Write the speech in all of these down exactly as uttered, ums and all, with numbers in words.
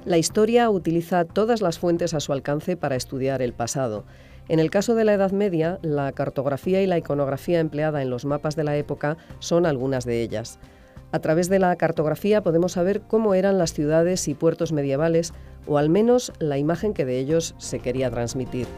La historia utiliza todas las fuentes a su alcance para estudiar el pasado. En el caso de la Edad Media, la cartografía y la iconografía empleada en los mapas de la época son algunas de ellas. A través de la cartografía podemos saber cómo eran las ciudades y puertos medievales, o al menos la imagen que de ellos se quería transmitir.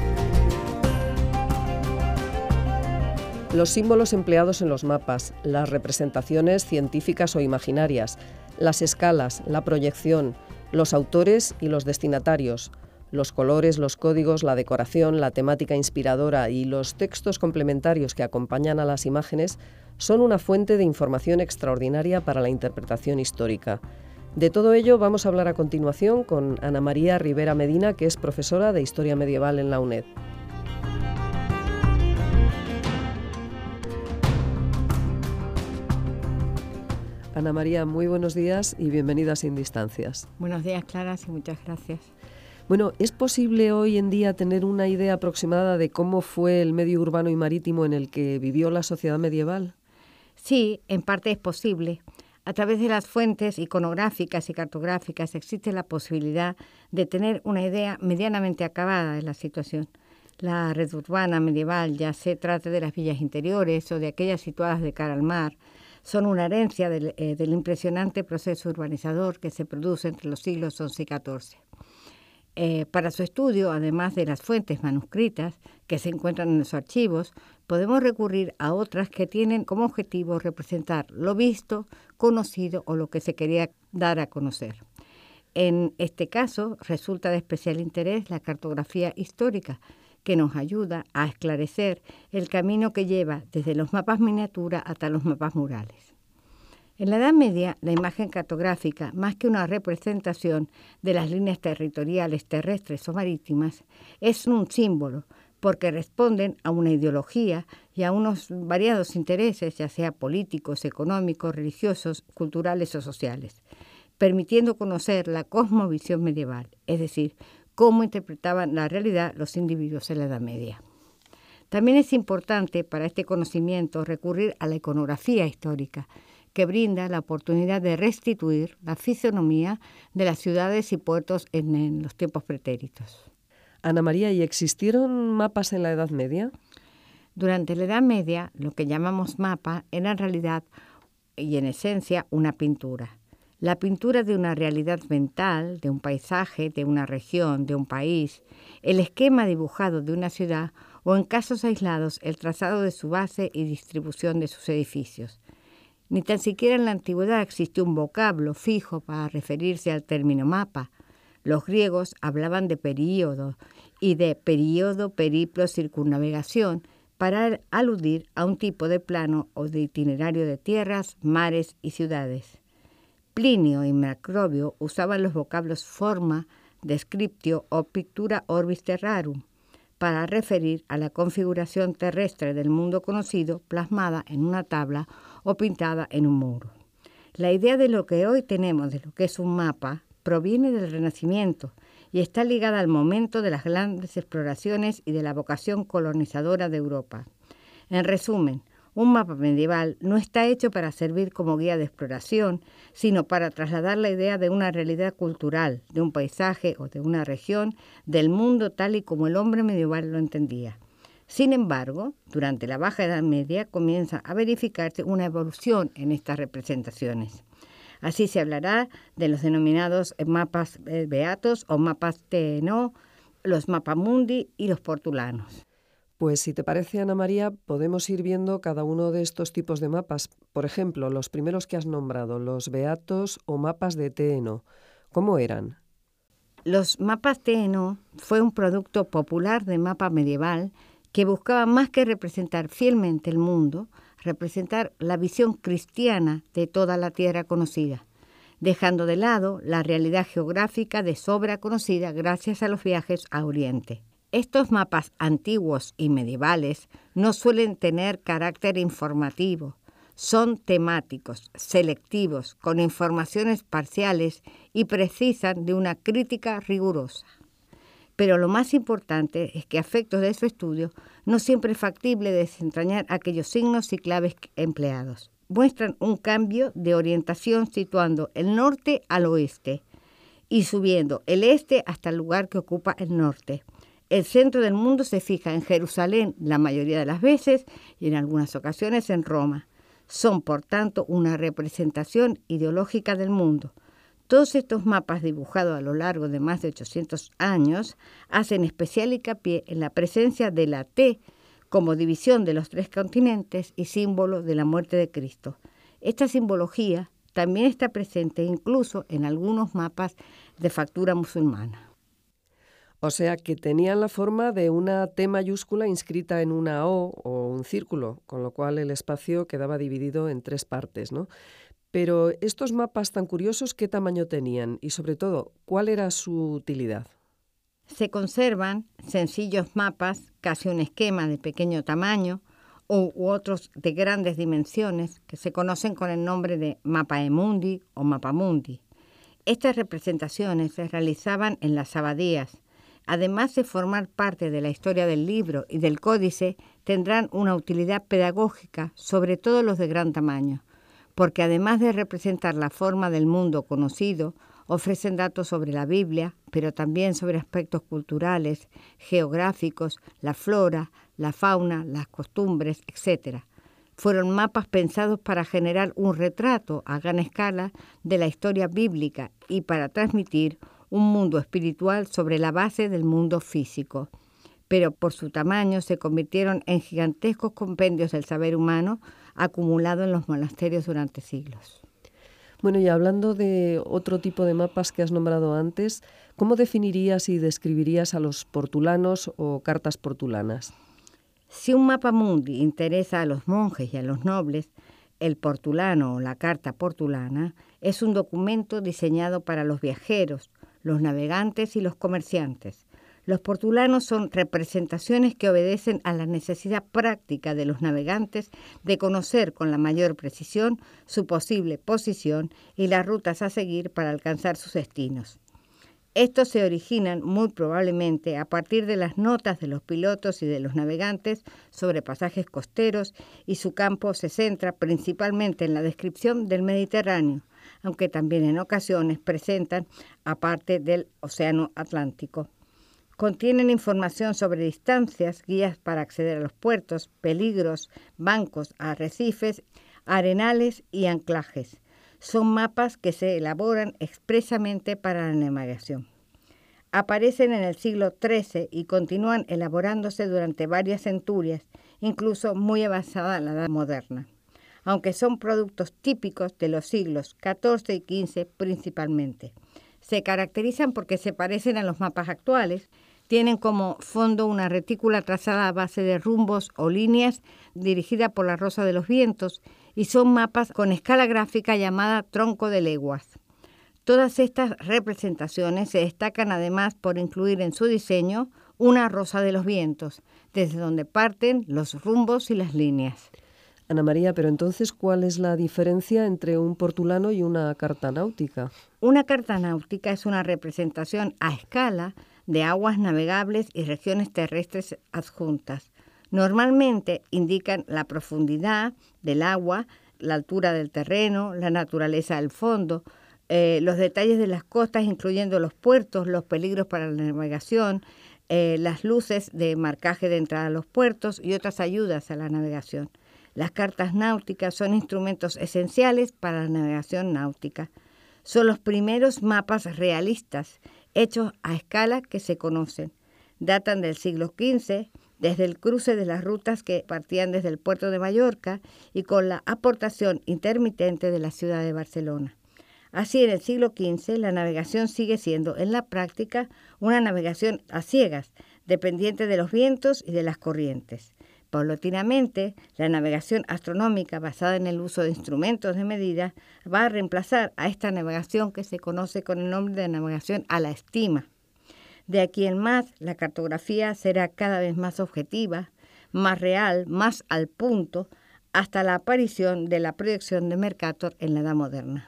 Los símbolos empleados en los mapas, las representaciones científicas o imaginarias, las escalas, la proyección, los autores y los destinatarios, los colores, los códigos, la decoración, la temática inspiradora y los textos complementarios que acompañan a las imágenes son una fuente de información extraordinaria para la interpretación histórica. De todo ello vamos a hablar a continuación con Ana María Rivera Medina, que es profesora de Historia Medieval en la UNED. Ana María, muy buenos días y bienvenida a Sin Distancias. Buenos días, Clara, y muchas gracias. Bueno, ¿es posible hoy en día tener una idea aproximada de cómo fue el medio urbano y marítimo en el que vivió la sociedad medieval? Sí, en parte es posible. A través de las fuentes iconográficas y cartográficas existe la posibilidad de tener una idea medianamente acabada de la situación. La red urbana medieval, ya se trate de las villas interiores o de aquellas situadas de cara al mar, son una herencia del, eh, del impresionante proceso urbanizador que se produce entre los siglos once y catorce. Eh, para su estudio, además de las fuentes manuscritas que se encuentran en los archivos, podemos recurrir a otras que tienen como objetivo representar lo visto, conocido o lo que se quería dar a conocer. En este caso, resulta de especial interés la cartografía histórica, que nos ayuda a esclarecer el camino que lleva desde los mapas miniatura hasta los mapas murales. En la Edad Media, la imagen cartográfica, más que una representación de las líneas territoriales terrestres o marítimas, es un símbolo, porque responden a una ideología y a unos variados intereses, ya sea políticos, económicos, religiosos, culturales o sociales, permitiendo conocer la cosmovisión medieval, es decir, cómo interpretaban la realidad los individuos en la Edad Media. También es importante para este conocimiento recurrir a la iconografía histórica, que brinda la oportunidad de restituir la fisonomía de las ciudades y puertos en, en los tiempos pretéritos. Ana María, ¿y existieron mapas en la Edad Media? Durante la Edad Media, lo que llamamos mapa era en realidad y en esencia una pintura. La pintura de una realidad mental, de un paisaje, de una región, de un país, el esquema dibujado de una ciudad o, en casos aislados, el trazado de su base y distribución de sus edificios. Ni tan siquiera en la antigüedad existió un vocablo fijo para referirse al término mapa. Los griegos hablaban de período y de período, periplo, circunnavegación, para aludir a un tipo de plano o de itinerario de tierras, mares y ciudades. Plinio y Macrobio usaban los vocablos forma, descriptio o pictura orbis terrarum para referir a la configuración terrestre del mundo conocido plasmada en una tabla o pintada en un muro. La idea de lo que hoy tenemos de lo que es un mapa proviene del Renacimiento y está ligada al momento de las grandes exploraciones y de la vocación colonizadora de Europa. En resumen, un mapa medieval no está hecho para servir como guía de exploración, sino para trasladar la idea de una realidad cultural, de un paisaje o de una región, del mundo tal y como el hombre medieval lo entendía. Sin embargo, durante la Baja Edad Media comienza a verificarse una evolución en estas representaciones. Así se hablará de los denominados mapas beatos o mapas TNO, los mapamundi y los portulanos. Pues si te parece, Ana María, podemos ir viendo cada uno de estos tipos de mapas. Por ejemplo, los primeros que has nombrado, los beatos o mapas de TNO. ¿Cómo eran? Los mapas TNO fue un producto popular de mapa medieval que buscaba más que representar fielmente el mundo, representar la visión cristiana de toda la tierra conocida, dejando de lado la realidad geográfica de sobra conocida gracias a los viajes a Oriente. Estos mapas antiguos y medievales no suelen tener carácter informativo, son temáticos, selectivos, con informaciones parciales y precisan de una crítica rigurosa. Pero lo más importante es que a efectos de su estudio no siempre es factible desentrañar aquellos signos y claves empleados. Muestran un cambio de orientación situando el norte al oeste y subiendo el este hasta el lugar que ocupa el norte. El centro del mundo se fija en Jerusalén la mayoría de las veces y en algunas ocasiones en Roma. Son, por tanto, una representación ideológica del mundo. Todos estos mapas dibujados a lo largo de más de ochocientos años hacen especial hincapié en la presencia de la T como división de los tres continentes y símbolo de la muerte de Cristo. Esta simbología también está presente incluso en algunos mapas de factura musulmana. O sea que tenían la forma de una T mayúscula inscrita en una O o un círculo, con lo cual el espacio quedaba dividido en tres partes, ¿no? Pero estos mapas tan curiosos, ¿qué tamaño tenían? Y sobre todo, ¿cuál era su utilidad? Se conservan sencillos mapas, casi un esquema de pequeño tamaño, u, u otros de grandes dimensiones, que se conocen con el nombre de mapaemundi o mapamundi. Estas representaciones se realizaban en las abadías. Además de formar parte de la historia del libro y del códice, tendrán una utilidad pedagógica, sobre todo los de gran tamaño, porque además de representar la forma del mundo conocido, ofrecen datos sobre la Biblia, pero también sobre aspectos culturales, geográficos, la flora, la fauna, las costumbres, etcétera. Fueron mapas pensados para generar un retrato a gran escala de la historia bíblica y para transmitir un mundo espiritual sobre la base del mundo físico. Pero por su tamaño se convirtieron en gigantescos compendios del saber humano acumulado en los monasterios durante siglos. Bueno, y hablando de otro tipo de mapas que has nombrado antes, ¿cómo definirías y describirías a los portulanos o cartas portulanas? Si un mapa mundi interesa a los monjes y a los nobles, el portulano o la carta portulana es un documento diseñado para los viajeros, los navegantes y los comerciantes. Los portulanos son representaciones que obedecen a la necesidad práctica de los navegantes de conocer con la mayor precisión su posible posición y las rutas a seguir para alcanzar sus destinos. Estos se originan muy probablemente a partir de las notas de los pilotos y de los navegantes sobre pasajes costeros, y su campo se centra principalmente en la descripción del Mediterráneo, aunque también en ocasiones presentan a parte del Océano Atlántico. Contienen información sobre distancias, guías para acceder a los puertos, peligros, bancos, arrecifes, arenales y anclajes. Son mapas que se elaboran expresamente para la navegación. Aparecen en el siglo trece y continúan elaborándose durante varias centurias, incluso muy avanzada la Edad Moderna, aunque son productos típicos de los siglos catorce y quince principalmente. Se caracterizan porque se parecen a los mapas actuales, tienen como fondo una retícula trazada a base de rumbos o líneas dirigida por la rosa de los vientos, y son mapas con escala gráfica llamada tronco de leguas. Todas estas representaciones se destacan además por incluir en su diseño una rosa de los vientos, desde donde parten los rumbos y las líneas. Ana María, pero entonces, ¿cuál es la diferencia entre un portulano y una carta náutica? Una carta náutica es una representación a escala de aguas navegables y regiones terrestres adjuntas. Normalmente indican la profundidad del agua, la altura del terreno, la naturaleza del fondo, eh, los detalles de las costas, incluyendo los puertos, los peligros para la navegación, eh, las luces de marcaje de entrada a los puertos y otras ayudas a la navegación. Las cartas náuticas son instrumentos esenciales para la navegación náutica. Son los primeros mapas realistas hechos a escala que se conocen. Datan del siglo quince, desde el cruce de las rutas que partían desde el puerto de Mallorca y con la aportación intermitente de la ciudad de Barcelona. Así, en el siglo quince, la navegación sigue siendo, en la práctica, una navegación a ciegas, dependiente de los vientos y de las corrientes. Paulatinamente, la navegación astronómica basada en el uso de instrumentos de medida va a reemplazar a esta navegación que se conoce con el nombre de navegación a la estima. De aquí en más, la cartografía será cada vez más objetiva, más real, más al punto, hasta la aparición de la proyección de Mercator en la Edad Moderna.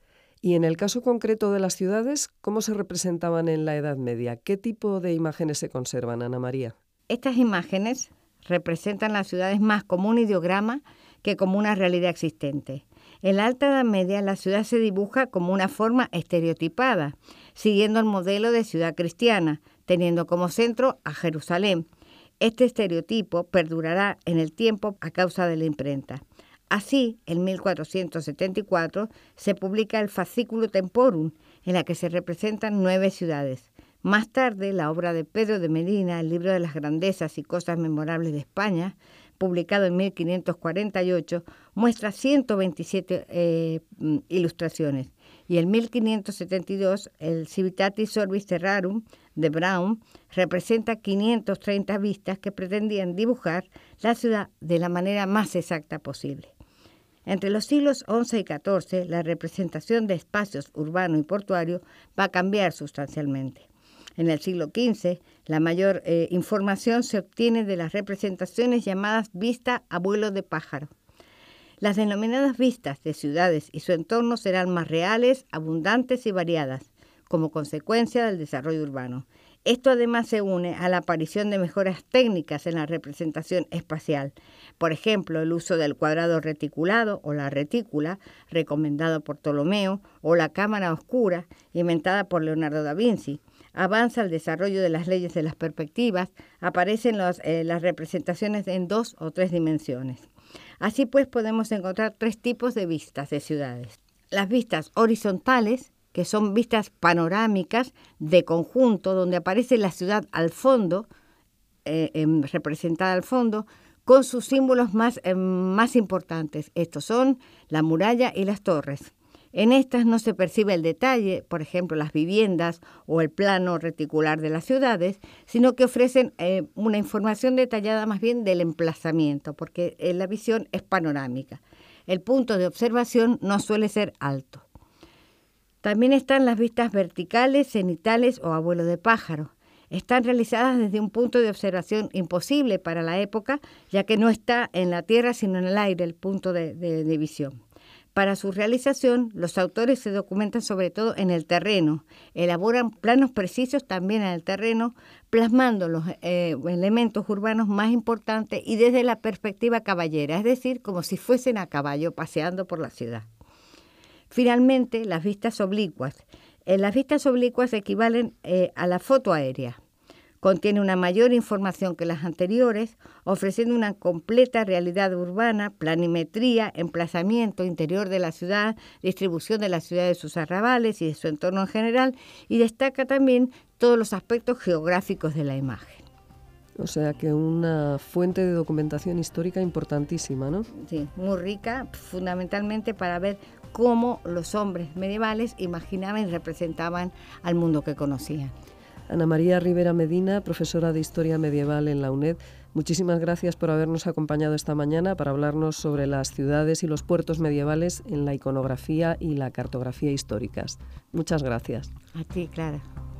Y en el caso concreto de las ciudades, ¿cómo se representaban en la Edad Media? ¿Qué tipo de imágenes se conservan, Ana María? Estas imágenes representan las ciudades más como un ideograma que como una realidad existente. En la Alta Edad Media la ciudad se dibuja como una forma estereotipada, siguiendo el modelo de ciudad cristiana, teniendo como centro a Jerusalén. Este estereotipo perdurará en el tiempo a causa de la imprenta. Así, en mil cuatrocientos setenta y cuatro se publica el Fascículo Temporum, en la que se representan nueve ciudades. Más tarde, la obra de Pedro de Medina, el libro de las grandezas y cosas memorables de España, publicado en mil quinientos cuarenta y ocho, muestra ciento veintisiete eh, ilustraciones. Y en mil quinientos setenta y dos, el Civitatis Orbis Terrarum de Brown representa quinientas treinta vistas que pretendían dibujar la ciudad de la manera más exacta posible. Entre los siglos once y catorce, la representación de espacios urbano y portuario va a cambiar sustancialmente. En el siglo quince, la mayor eh, información se obtiene de las representaciones llamadas vista a vuelo de pájaro. Las denominadas vistas de ciudades y su entorno serán más reales, abundantes y variadas, como consecuencia del desarrollo urbano. Esto además se une a la aparición de mejoras técnicas en la representación espacial. Por ejemplo, el uso del cuadrado reticulado o la retícula, recomendado por Ptolomeo, o la cámara oscura, inventada por Leonardo da Vinci. Avanza el desarrollo de las leyes de las perspectivas, aparecen los, eh, las representaciones en dos o tres dimensiones. Así pues, podemos encontrar tres tipos de vistas de ciudades. Las vistas horizontales, que son vistas panorámicas de conjunto, donde aparece la ciudad al fondo, eh, eh, representada al fondo, con sus símbolos más, eh, más importantes. Estos son la muralla y las torres. En estas no se percibe el detalle, por ejemplo, las viviendas o el plano reticular de las ciudades, sino que ofrecen eh, una información detallada más bien del emplazamiento, porque eh, la visión es panorámica. El punto de observación no suele ser alto. También están las vistas verticales, cenitales o a vuelo de pájaro. Están realizadas desde un punto de observación imposible para la época, ya que no está en la tierra sino en el aire el punto de, de, de visión. Para su realización, los autores se documentan sobre todo en el terreno, elaboran planos precisos también en el terreno, plasmando los eh, elementos urbanos más importantes y desde la perspectiva caballera, es decir, como si fuesen a caballo paseando por la ciudad. Finalmente, las vistas oblicuas. Eh, las vistas oblicuas equivalen eh, a la foto aérea. Contiene una mayor información que las anteriores, ofreciendo una completa realidad urbana, planimetría, emplazamiento interior de la ciudad, distribución de la ciudad de sus arrabales y de su entorno en general, y destaca también todos los aspectos geográficos de la imagen. O sea que una fuente de documentación histórica importantísima, ¿no? Sí, muy rica, fundamentalmente para ver cómo los hombres medievales imaginaban y representaban al mundo que conocían. Ana María Rivera Medina, profesora de Historia Medieval en la UNED, muchísimas gracias por habernos acompañado esta mañana para hablarnos sobre las ciudades y los puertos medievales en la iconografía y la cartografía históricas. Muchas gracias. A ti, Clara.